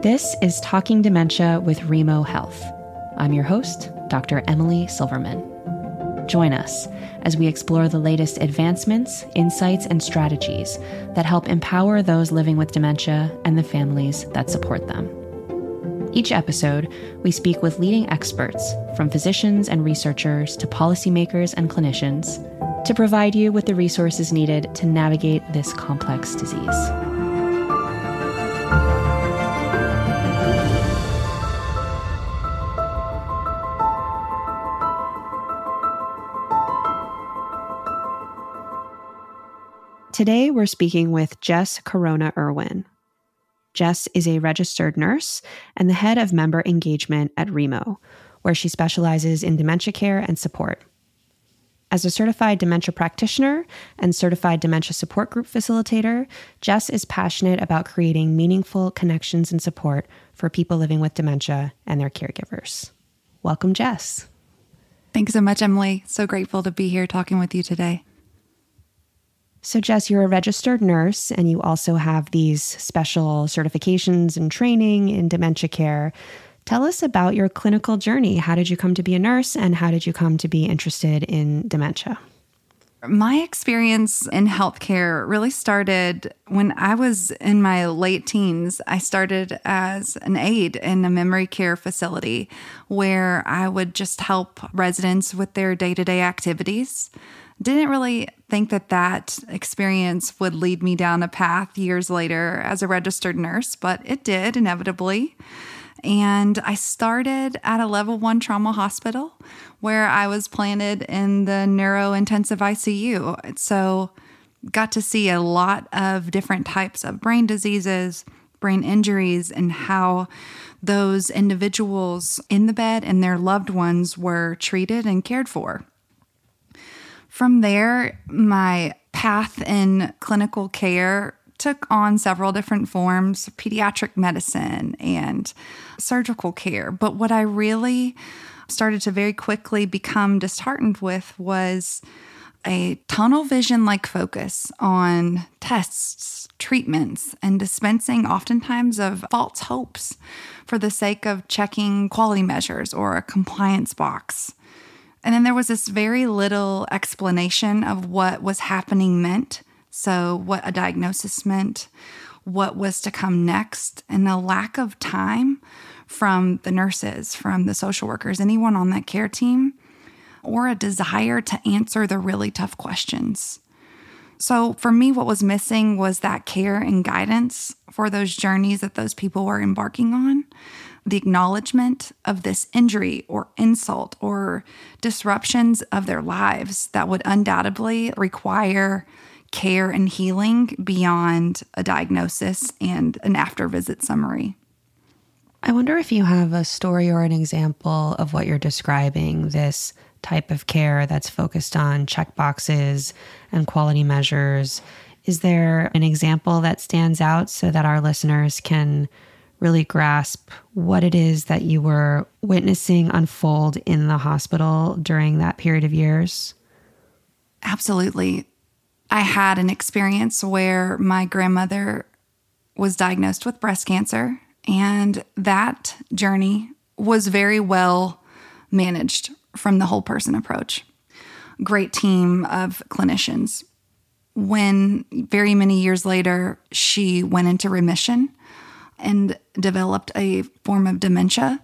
This is Talking Dementia with Remo Health. I'm your host, Dr. Emily Silverman. Join us as we explore the latest advancements, insights, and strategies that help empower those living with dementia and the families that support them. Each episode, we speak with leading experts, from physicians and researchers to policymakers and clinicians, to provide you with the resources needed to navigate this complex disease. Today, we're speaking with Jess Corona Irwin. Jess is a registered nurse and the head of member engagement at Remo, where she specializes in dementia care and support. As a certified dementia practitioner and certified dementia support group facilitator, Jess is passionate about creating meaningful connections and support for people living with dementia and their caregivers. Welcome, Jess. Thanks so much, Emily. So grateful to be here talking with you today. So Jess, you're a registered nurse and you also have these special certifications and training in dementia care. Tell us about your clinical journey. How did you come to be a nurse and how did you come to be interested in dementia? My experience in healthcare really started when I was in my late teens. I started as an aide in a memory care facility where I would just help residents with their day-to-day activities. Didn't really think that experience would lead me down a path years later as a registered nurse, but it did inevitably. And I started at a level 1 trauma hospital where I was planted in the neurointensive ICU. So got to see a lot of different types of brain diseases, brain injuries, and how those individuals in the bed and their loved ones were treated and cared for. From there, my path in clinical care took on several different forms, pediatric medicine and surgical care. But what I really started to very quickly become disheartened with was a tunnel vision-like focus on tests, treatments, and dispensing oftentimes of false hopes for the sake of checking quality measures or a compliance box. And then there was this very little explanation of what was happening meant. So what a diagnosis meant, what was to come next, and a lack of time from the nurses, from the social workers, anyone on that care team, or a desire to answer the really tough questions. So for me, what was missing was that care and guidance for those journeys that those people were embarking on. The acknowledgement of this injury or insult or disruptions of their lives that would undoubtedly require care and healing beyond a diagnosis and an after-visit summary. I wonder if you have a story or an example of what you're describing, this type of care that's focused on checkboxes and quality measures. Is there an example that stands out so that our listeners can really grasp what it is that you were witnessing unfold in the hospital during that period of years? Absolutely. I had an experience where my grandmother was diagnosed with breast cancer, and that journey was very well managed from the whole person approach. Great team of clinicians. When very many years later, she went into remission and developed a form of dementia,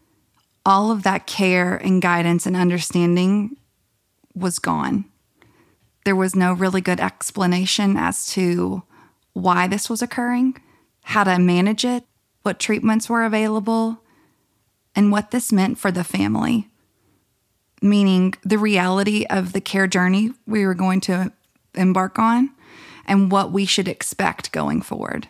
all of that care and guidance and understanding was gone. There was no really good explanation as to why this was occurring, how to manage it, what treatments were available, and what this meant for the family, meaning the reality of the care journey we were going to embark on and what we should expect going forward.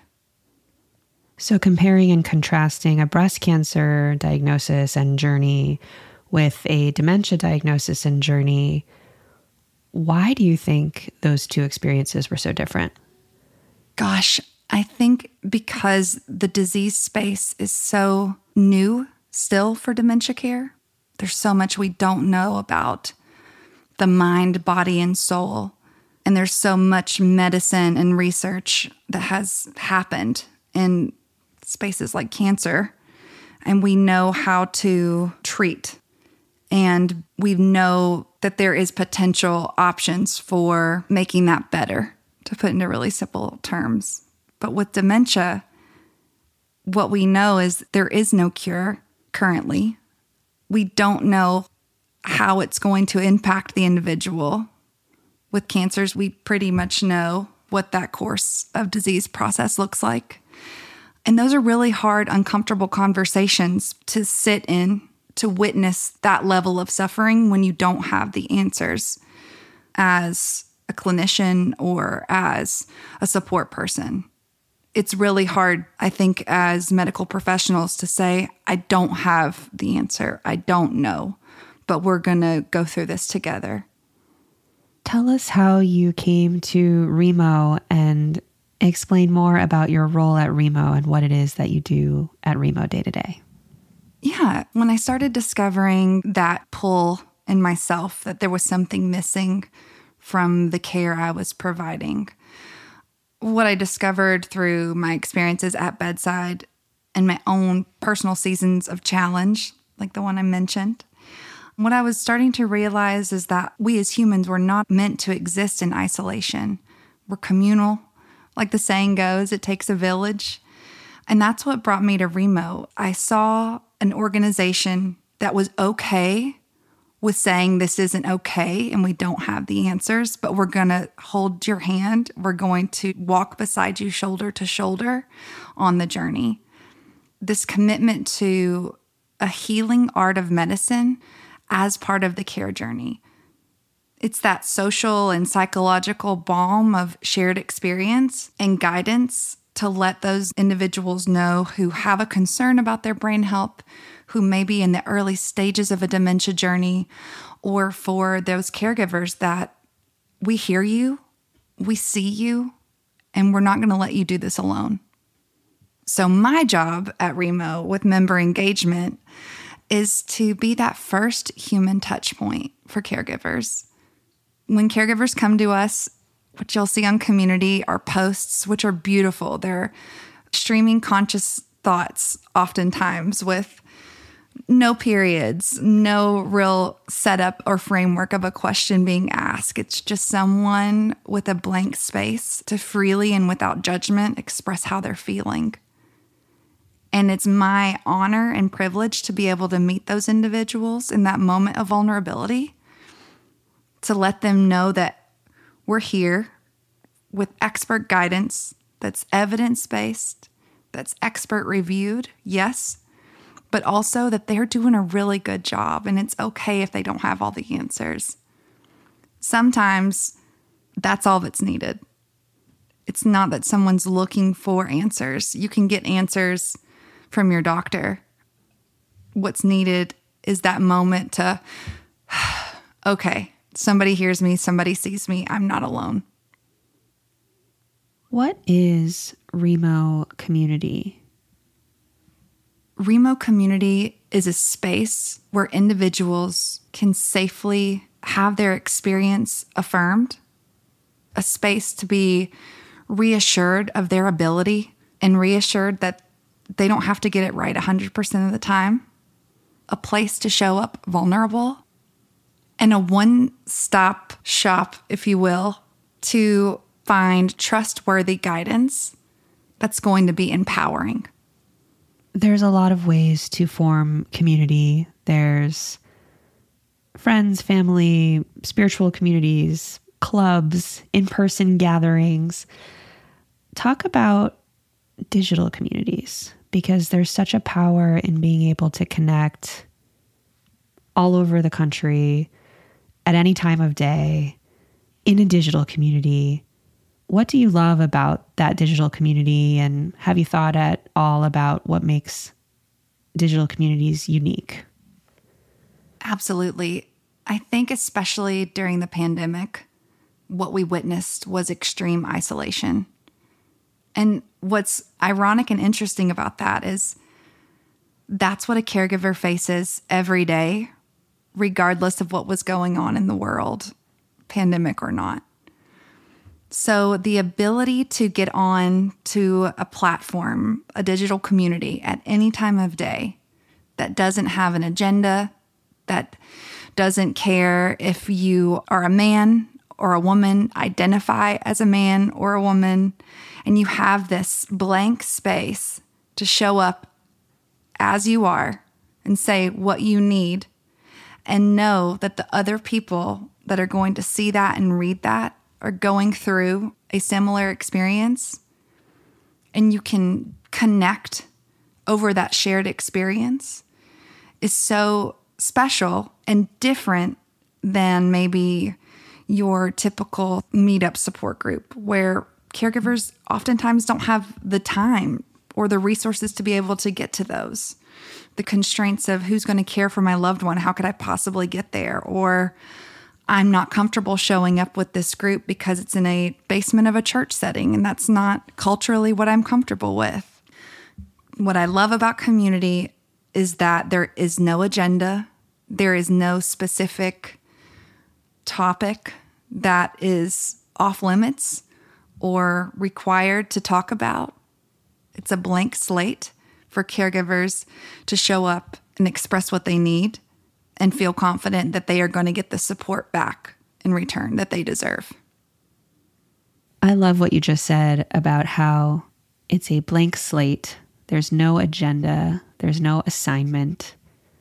So comparing and contrasting a breast cancer diagnosis and journey with a dementia diagnosis and journey, why do you think those two experiences were so different? Gosh, I think because the disease space is so new still for dementia care. There's so much we don't know about the mind, body, and soul. And there's so much medicine and research that has happened in spaces like cancer, and we know how to treat. And we know that there is potential options for making that better, to put into really simple terms. But with dementia, what we know is there is no cure currently. We don't know how it's going to impact the individual. With cancers, we pretty much know what that course of disease process looks like. And those are really hard, uncomfortable conversations to sit in, to witness that level of suffering when you don't have the answers as a clinician or as a support person. It's really hard, I think, as medical professionals to say, I don't have the answer. I don't know, but we're going to go through this together. Tell us how you came to Remo and explain more about your role at Remo and what it is that you do at Remo day to day. Yeah, when I started discovering that pull in myself, that there was something missing from the care I was providing, what I discovered through my experiences at bedside and my own personal seasons of challenge, like the one I mentioned, what I was starting to realize is that we as humans were not meant to exist in isolation. We're communal. Like the saying goes, it takes a village. And that's what brought me to Remo. I saw an organization that was okay with saying this isn't okay and we don't have the answers, but we're going to hold your hand. We're going to walk beside you shoulder to shoulder on the journey. This commitment to a healing art of medicine as part of the care journey. It's that social and psychological balm of shared experience and guidance to let those individuals know who have a concern about their brain health, who may be in the early stages of a dementia journey, or for those caregivers that we hear you, we see you, and we're not going to let you do this alone. So my job at Remo with member engagement is to be that first human touch point for caregivers. When caregivers come to us, what you'll see on Community are posts, which are beautiful. They're streaming conscious thoughts oftentimes with no periods, no real setup or framework of a question being asked. It's just someone with a blank space to freely and without judgment express how they're feeling. And it's my honor and privilege to be able to meet those individuals in that moment of vulnerability, to let them know that we're here with expert guidance that's evidence-based, that's expert reviewed, yes, but also that they're doing a really good job and it's okay if they don't have all the answers. Sometimes that's all that's needed. It's not that someone's looking for answers. You can get answers from your doctor. What's needed is that moment to, okay, somebody hears me, somebody sees me, I'm not alone. What is Remo Community? Remo Community is a space where individuals can safely have their experience affirmed, a space to be reassured of their ability and reassured that they don't have to get it right 100% of the time, a place to show up vulnerable, and a one-stop shop, if you will, to find trustworthy guidance that's going to be empowering. There's a lot of ways to form community. There's friends, family, spiritual communities, clubs, in-person gatherings. Talk about digital communities, because there's such a power in being able to connect all over the country at any time of day in a digital community. What do you love about that digital community, and have you thought at all about what makes digital communities unique? Absolutely. I think especially during the pandemic, what we witnessed was extreme isolation. And what's ironic and interesting about that is that's what a caregiver faces every day, regardless of what was going on in the world, pandemic or not. So the ability to get on to a platform, a digital community at any time of day that doesn't have an agenda, that doesn't care if you are a man or a woman, identify as a man or a woman, and you have this blank space to show up as you are and say what you need, and know that the other people that are going to see that and read that are going through a similar experience, and you can connect over that shared experience, is so special and different than maybe your typical meetup support group, where caregivers oftentimes don't have the time or the resources to be able to get to those. The constraints of who's going to care for my loved one, how could I possibly get there? Or I'm not comfortable showing up with this group because it's in a basement of a church setting, and that's not culturally what I'm comfortable with. What I love about community is that there is no agenda. There is no specific topic that is off limits or required to talk about. It's a blank slate for caregivers to show up and express what they need and feel confident that they are going to get the support back in return that they deserve. I love what you just said about how it's a blank slate. There's no agenda. There's no assignment.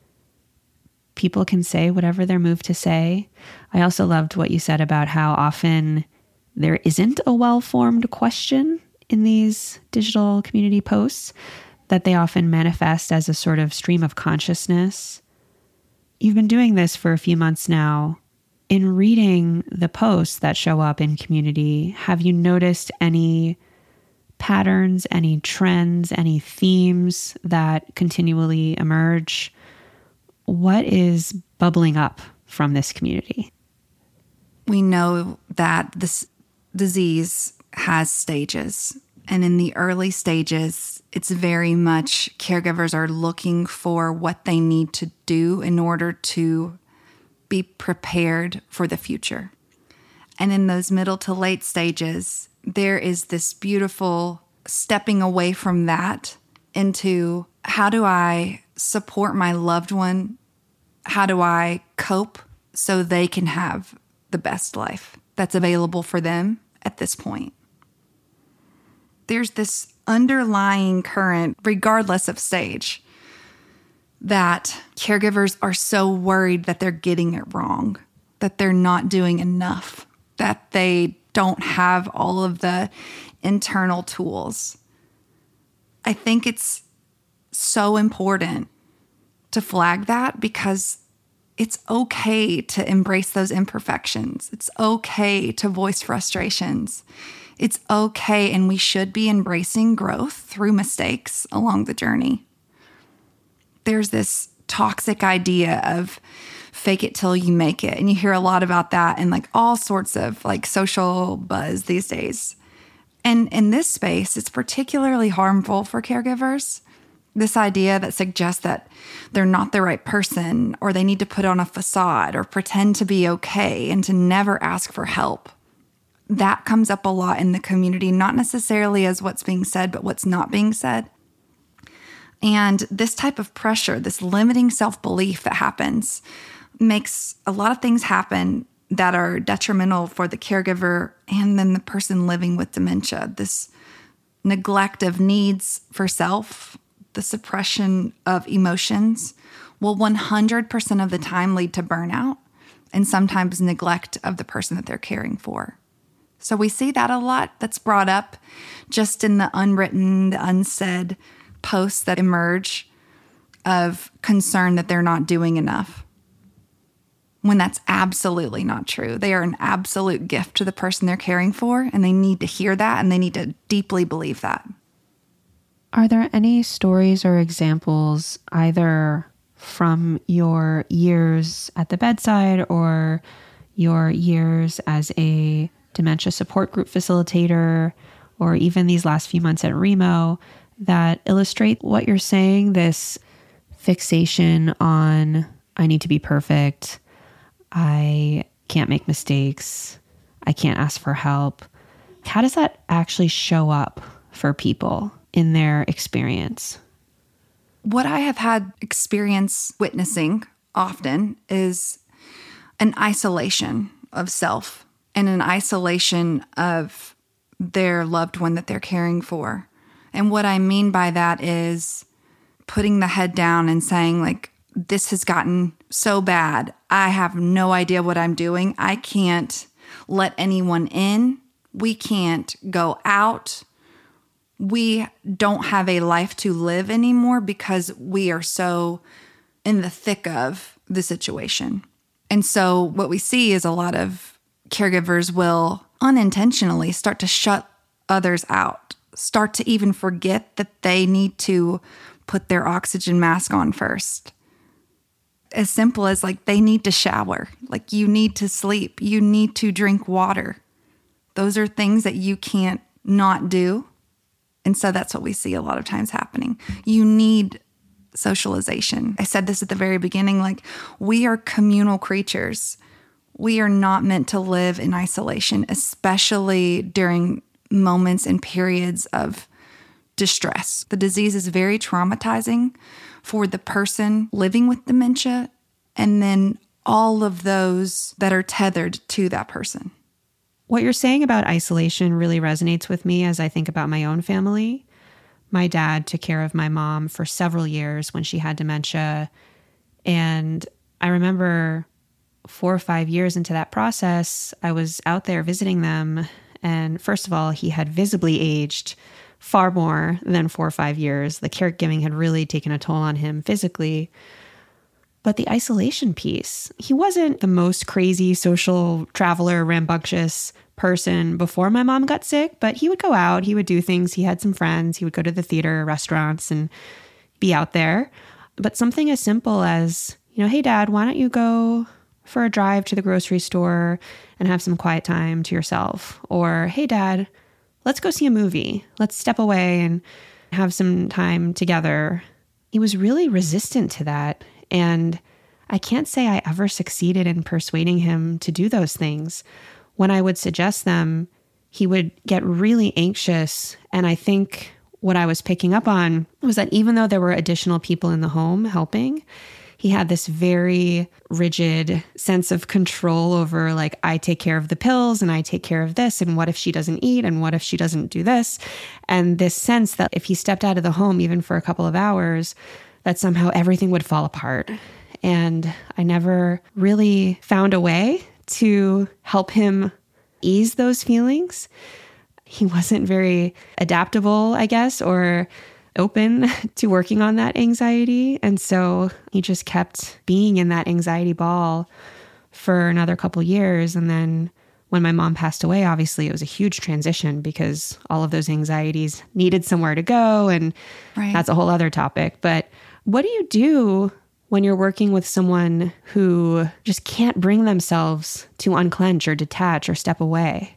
People can say whatever they're moved to say. I also loved what you said about how often there isn't a well-formed question in these digital community posts, that they often manifest as a sort of stream of consciousness. You've been doing this for a few months now. In reading the posts that show up in community, have you noticed any patterns, any trends, any themes that continually emerge? What is bubbling up from this community? We know that this disease has stages. And in the early stages, it's very much caregivers are looking for what they need to do in order to be prepared for the future. And in those middle to late stages, there is this beautiful stepping away from that into, how do I support my loved one? How do I cope so they can have the best life that's available for them at this point? There's this underlying current, regardless of stage, that caregivers are so worried that they're getting it wrong, that they're not doing enough, that they don't have all of the internal tools. I think it's so important to flag that, because it's okay to embrace those imperfections. It's okay to voice frustrations. It's okay, and we should be embracing growth through mistakes along the journey. There's this toxic idea of fake it till you make it. And you hear a lot about that in like all sorts of like social buzz these days. And in this space, it's particularly harmful for caregivers. This idea that suggests that they're not the right person, or they need to put on a facade or pretend to be okay and to never ask for help. That comes up a lot in the community, not necessarily as what's being said, but what's not being said. And this type of pressure, this limiting self-belief that happens, makes a lot of things happen that are detrimental for the caregiver and then the person living with dementia. This neglect of needs for self, the suppression of emotions will 100% of the time lead to burnout and sometimes neglect of the person that they're caring for. So we see that a lot that's brought up just in the unwritten, the unsaid posts that emerge of concern that they're not doing enough, when that's absolutely not true. They are an absolute gift to the person they're caring for, and they need to hear that, and they need to deeply believe that. Are there any stories or examples, either from your years at the bedside or your years as a dementia support group facilitator, or even these last few months at Remo, that illustrate what you're saying, this fixation on, I need to be perfect, I can't make mistakes, I can't ask for help, How does that actually show up for people in their experience? What I have had experience witnessing often is an isolation of self and an isolation of their loved one that they're caring for. And what I mean by that is putting the head down and saying, like, this has gotten so bad. I have no idea what I'm doing. I can't let anyone in. We can't go out. We don't have a life to live anymore because we are so in the thick of the situation. And so what we see is a lot of caregivers will unintentionally start to shut others out, start to even forget that they need to put their oxygen mask on first. As simple as like they need to shower, like you need to sleep, you need to drink water. Those are things that you can't not do. And so that's what we see a lot of times happening. You need socialization. I said this at the very beginning, like we are communal creatures. We are not meant to live in isolation, especially during moments and periods of distress. The disease is very traumatizing for the person living with dementia and then all of those that are tethered to that person. What you're saying about isolation really resonates with me as I think about my own family. My dad took care of my mom for several years when she had dementia. And I remember 4 or 5 years into that process, I was out there visiting them. And first of all, he had visibly aged far more than 4 or 5 years. The caregiving had really taken a toll on him physically. But the isolation piece, he wasn't the most crazy social traveler, rambunctious person before my mom got sick, but he would go out, he would do things. He had some friends, he would go to the theater, restaurants, and be out there. But something as simple as, hey, Dad, why don't you go for a drive to the grocery store and have some quiet time to yourself? Or, hey, Dad, let's go see a movie. Let's step away and have some time together. He was really resistant to that. And I can't say I ever succeeded in persuading him to do those things. When I would suggest them, he would get really anxious. And I think what I was picking up on was that even though there were additional people in the home helping, he had this very rigid sense of control over, like, I take care of the pills and I take care of this. And what if she doesn't eat? And what if she doesn't do this? And this sense that if he stepped out of the home, even for a couple of hours, that somehow everything would fall apart. And I never really found a way to help him ease those feelings. He wasn't very adaptable, I guess, or open to working on that anxiety. And so he just kept being in that anxiety ball for another couple years. And then when my mom passed away, obviously it was a huge transition because all of those anxieties needed somewhere to go. And That's a whole other topic. But what do you do when you're working with someone who just can't bring themselves to unclench or detach or step away?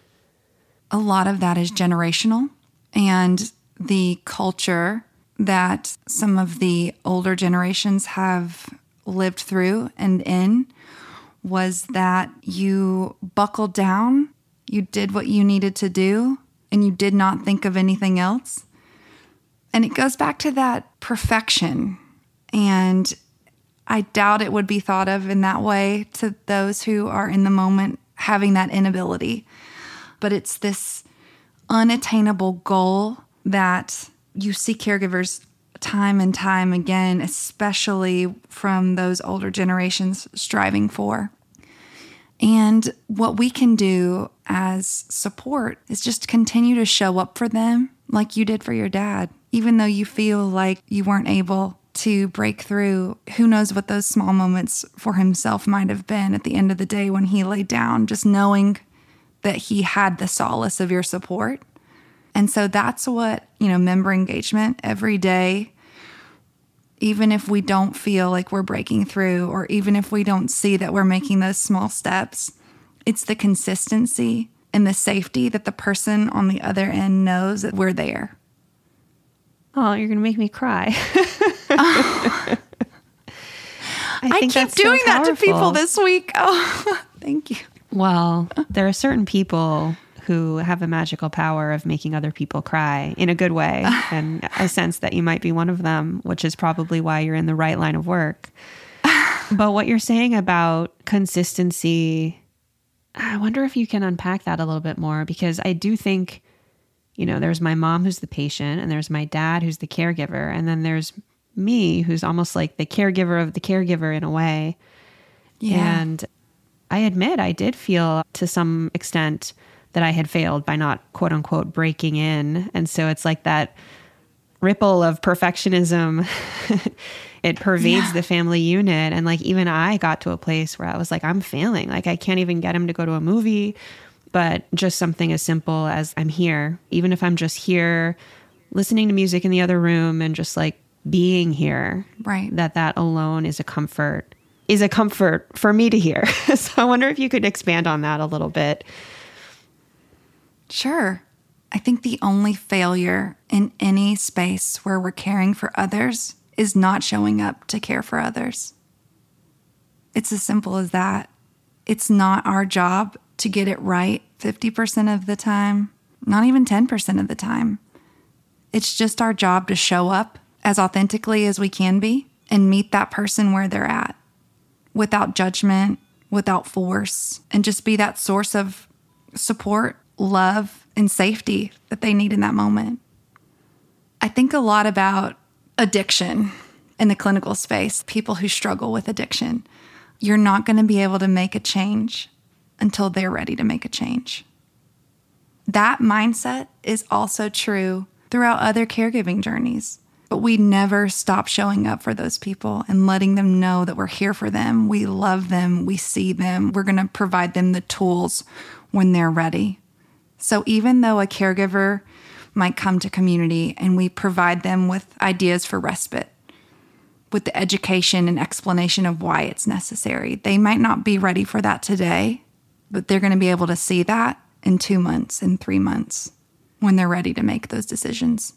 A lot of that is generational, and the culture that some of the older generations have lived through and in was that you buckled down, you did what you needed to do, and you did not think of anything else. And it goes back to that perfection. And I doubt it would be thought of in that way to those who are in the moment having that inability. But it's this unattainable goal that you see caregivers time and time again, especially from those older generations, striving for. And what we can do as support is just continue to show up for them like you did for your dad. Even though you feel like you weren't able to break through, who knows what those small moments for himself might have been at the end of the day when he laid down, just knowing that he had the solace of your support. And so that's what, member engagement every day, even if we don't feel like we're breaking through, or even if we don't see that we're making those small steps, it's the consistency and the safety that the person on the other end knows that we're there. Oh, you're going to make me cry. I keep doing that to people this week. Oh, thank you. Well, there are certain people who have a magical power of making other people cry in a good way. And I sense that you might be one of them, which is probably why you're in the right line of work. But what you're saying about consistency, I wonder if you can unpack that a little bit more, because I do think, there's my mom who's the patient, and there's my dad who's the caregiver, and then there's me who's almost like the caregiver of the caregiver in a way. Yeah. And I admit I did feel to some extent that I had failed by not, quote unquote, breaking in. And so it's like that ripple of perfectionism. It pervades the family unit. And like, even I got to a place where I was like, I'm failing. Like, I can't even get him to go to a movie. But just something as simple as I'm here, even if I'm just here listening to music in the other room and just like being here, right? That alone is a comfort for me to hear. So I wonder if you could expand on that a little bit. Sure. I think the only failure in any space where we're caring for others is not showing up to care for others. It's as simple as that. It's not our job to get it right 50% of the time, not even 10% of the time. It's just our job to show up as authentically as we can be and meet that person where they're at, without judgment, without force, and just be that source of support, love, and safety that they need in that moment. I think a lot about addiction in the clinical space, people who struggle with addiction. You're not going to be able to make a change until they're ready to make a change. That mindset is also true throughout other caregiving journeys. But we never stop showing up for those people and letting them know that we're here for them. We love them. We see them. We're going to provide them the tools when they're ready. So even though a caregiver might come to community and we provide them with ideas for respite, with the education and explanation of why it's necessary, they might not be ready for that today, but they're going to be able to see that in 2 months, in 3 months, when they're ready to make those decisions.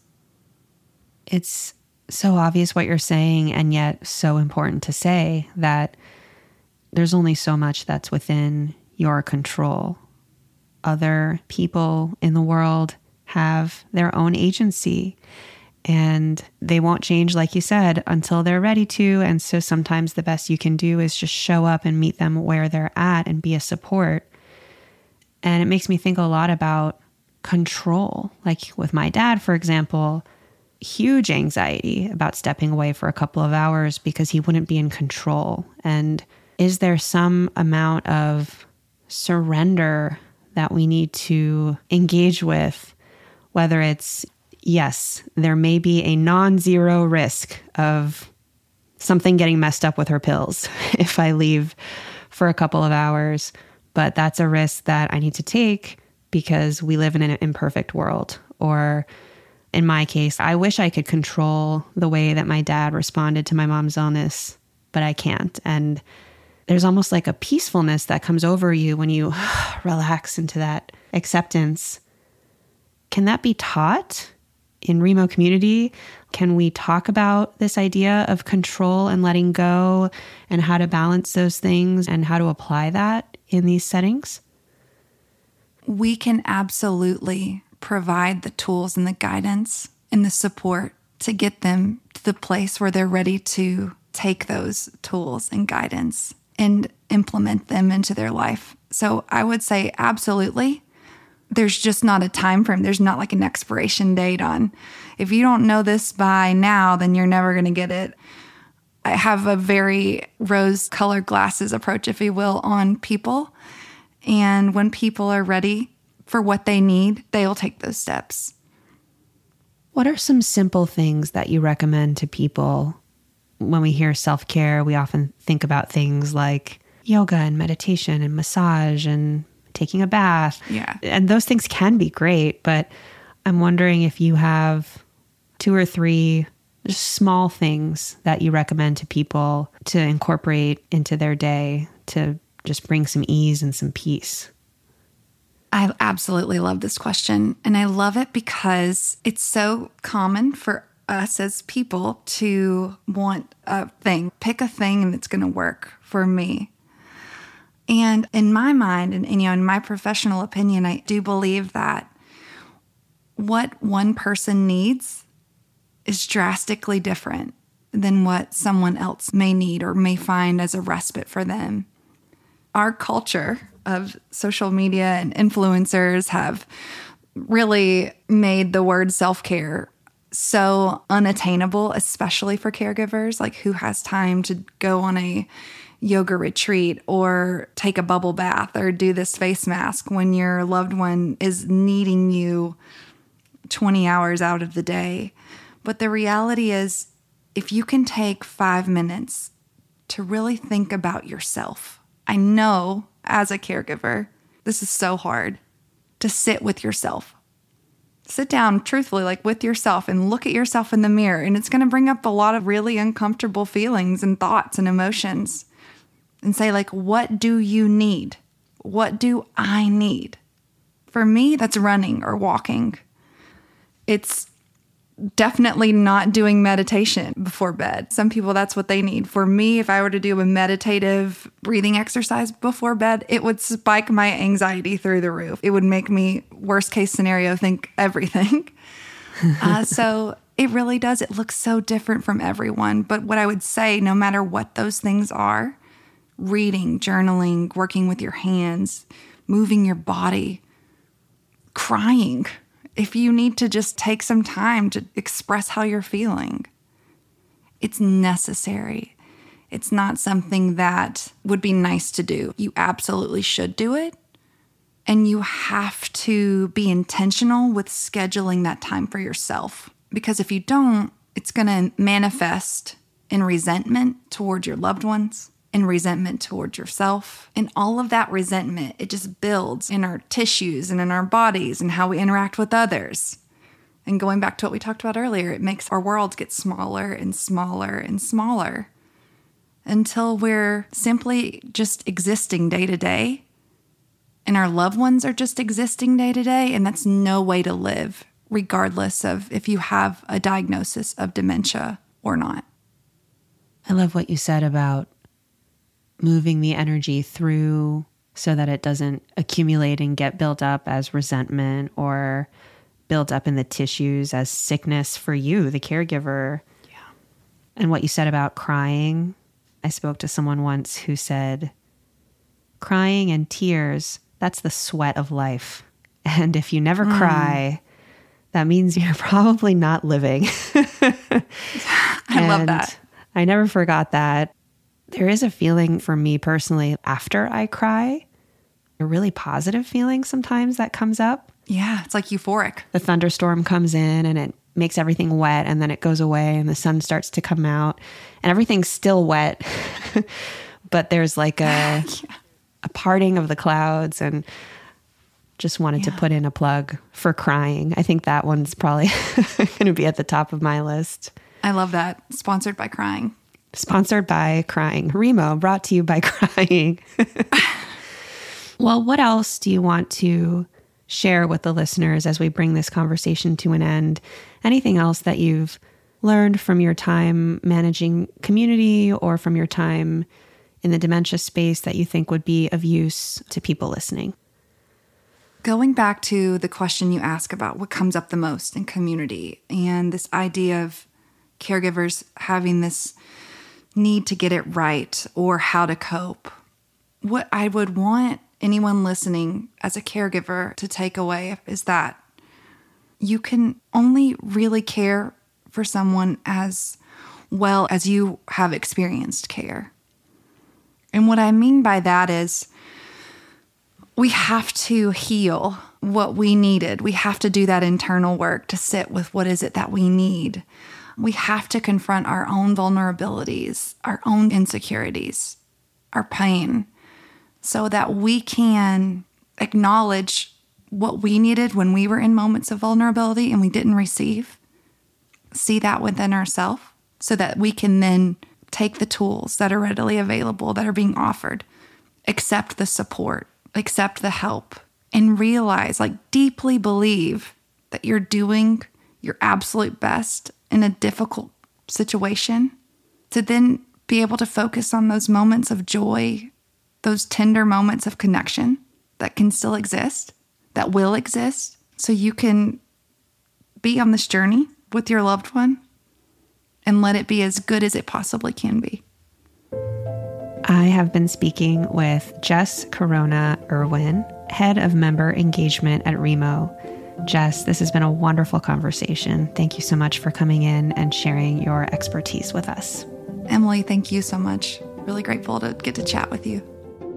It's so obvious what you're saying, and yet so important to say that there's only so much that's within your control. Other people in the world have their own agency, and they won't change, like you said, until they're ready to. And so sometimes the best you can do is just show up and meet them where they're at and be a support. And it makes me think a lot about control. Like with my dad, for example, huge anxiety about stepping away for a couple of hours because he wouldn't be in control. And is there some amount of surrender that we need to engage with, whether it's, yes, there may be a non-zero risk of something getting messed up with her pills if I leave for a couple of hours, but that's a risk that I need to take because we live in an imperfect world. Or in my case, I wish I could control the way that my dad responded to my mom's illness, but I can't. And there's almost like a peacefulness that comes over you when you relax into that acceptance. Can that be taught in Remo community? Can we talk about this idea of control and letting go and how to balance those things and how to apply that in these settings? We can absolutely provide the tools and the guidance and the support to get them to the place where they're ready to take those tools and guidance and implement them into their life. So I would say absolutely. There's just not a time frame. There's not like an expiration date on, if you don't know this by now, then you're never going to get it. I have a very rose-colored glasses approach, if you will, on people. And when people are ready for what they need, they'll take those steps. What are some simple things that you recommend to people? When we hear self-care, we often think about things like yoga and meditation and massage and taking a bath. Yeah. And those things can be great, but I'm wondering if you have 2 or 3 just small things that you recommend to people to incorporate into their day to just bring some ease and some peace. I absolutely love this question. And I love it because it's so common for us as people to want a thing, pick a thing that's going to work for me. And in my mind, and in my professional opinion, I do believe that what one person needs is drastically different than what someone else may need or may find as a respite for them. Our culture of social media and influencers have really made the word self-care so unattainable, especially for caregivers. Like, who has time to go on a yoga retreat or take a bubble bath or do this face mask when your loved one is needing you 20 hours out of the day? But the reality is, if you can take 5 minutes to really think about yourself, I know as a caregiver, this is so hard, to sit with yourself. Sit down truthfully, like with yourself, and look at yourself in the mirror. And it's going to bring up a lot of really uncomfortable feelings and thoughts and emotions. And say, like, what do you need? What do I need? For me, that's running or walking. It's definitely not doing meditation before bed. Some people, that's what they need. For me, if I were to do a meditative breathing exercise before bed, it would spike my anxiety through the roof. It would make me, worst case scenario, think everything. So it really does. It looks so different from everyone. But what I would say, no matter what those things are, reading, journaling, working with your hands, moving your body, crying, if you need to just take some time to express how you're feeling, it's necessary. It's not something that would be nice to do. You absolutely should do it. And you have to be intentional with scheduling that time for yourself. Because if you don't, it's going to manifest in resentment toward your loved ones, in resentment towards yourself. And all of that resentment, it just builds in our tissues and in our bodies and how we interact with others. And going back to what we talked about earlier, it makes our world get smaller and smaller and smaller until we're simply just existing day to day. And our loved ones are just existing day to day. And that's no way to live, regardless of if you have a diagnosis of dementia or not. I love what you said about moving the energy through so that it doesn't accumulate and get built up as resentment or built up in the tissues as sickness for you, the caregiver. Yeah. And what you said about crying, I spoke to someone once who said, crying and tears, that's the sweat of life. And if you never cry, that means you're probably not living. I love that. I never forgot that. There is a feeling for me personally after I cry, a really positive feeling sometimes that comes up. Yeah, it's like euphoric. The thunderstorm comes in and it makes everything wet, and then it goes away and the sun starts to come out and everything's still wet. But there's like a parting of the clouds, and just wanted to put in a plug for crying. I think that one's probably going to be at the top of my list. I love that. Sponsored by crying. Sponsored by crying. Remo, brought to you by crying. Well, what else do you want to share with the listeners as we bring this conversation to an end? Anything else that you've learned from your time managing community or from your time in the dementia space that you think would be of use to people listening? Going back to the question you ask about what comes up the most in community and this idea of caregivers having this need to get it right or how to cope. What I would want anyone listening as a caregiver to take away is that you can only really care for someone as well as you have experienced care. And what I mean by that is we have to heal what we needed. We have to do that internal work to sit with what is it that we need. We have to confront our own vulnerabilities, our own insecurities, our pain, so that we can acknowledge what we needed when we were in moments of vulnerability and we didn't receive. See that within ourselves so that we can then take the tools that are readily available, that are being offered, accept the support, accept the help, and realize, like deeply believe that you're doing your absolute best in a difficult situation, to then be able to focus on those moments of joy those tender moments of connection that can still exist, that will exist, so you can be on this journey with your loved one and let it be as good as it possibly can be. I have been speaking with Jess Corona Irwin, Head of Member Engagement at Remo. Jess, this has been a wonderful conversation. Thank you so much for coming in and sharing your expertise with us. Emily, thank you so much. Really grateful to get to chat with you.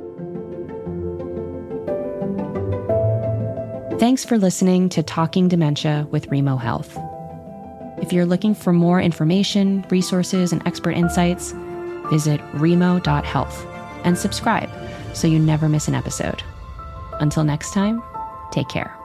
Thanks for listening to Talking Dementia with Remo Health. If you're looking for more information, resources, and expert insights, visit remo.health and subscribe so you never miss an episode. Until next time, take care.